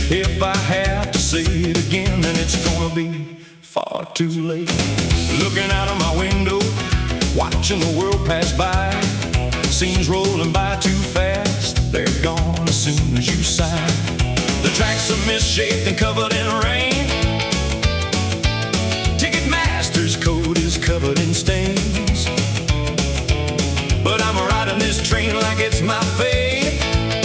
If I have to say it again, then it's gonna be far too late. Looking out of my window, watching the world pass by. Scenes rolling by too fast, they're gone as soon as you sigh. The tracks are misshaped and covered in rain. Ticketmaster's code is covered in stains. But I'm riding this train like it's my fate.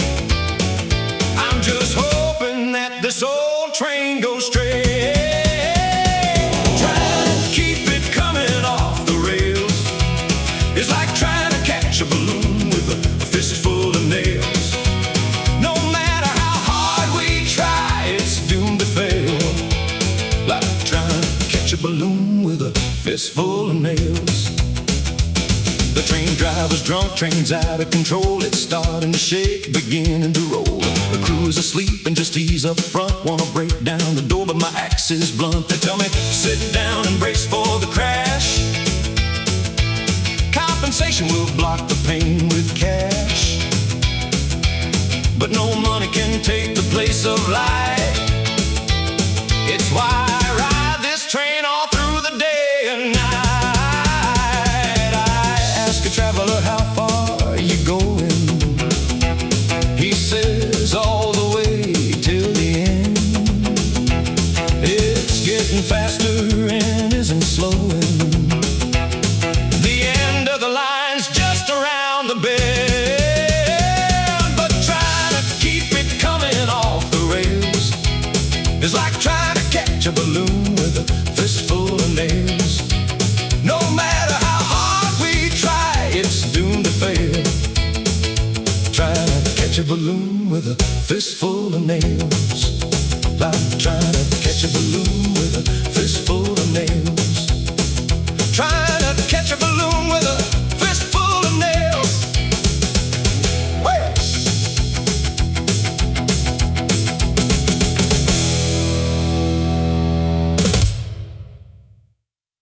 I'm just hoping that this old train goes straight. Trying to keep it coming off the rails is like trying to catch a balloon with a fistful of nails. No matter how hard we try, it's doomed to fail. Like trying to catch a balloon with a fistful of nails. The train driver's drunk, train's out of control. It's starting to shake, beginning to roll. The crew is asleep and just ease up front. Wanna break down the door, but my axe is blunt. They tell me, sit down and brace for the crash. Compensation will block the pain with cash. But no money can take the place of light. It's why I ride this train all through the day and night. Traveler, how far are you going? He says all the way till the end. It's getting faster and isn't slowing. The end of the line's just around the bend. But trying to keep it coming off the rails is like trying to catch a balloon with a fistful of nails. No matter how it's doomed to fail. Trying to catch a balloon with a fistful of nails. Like trying to catch a balloon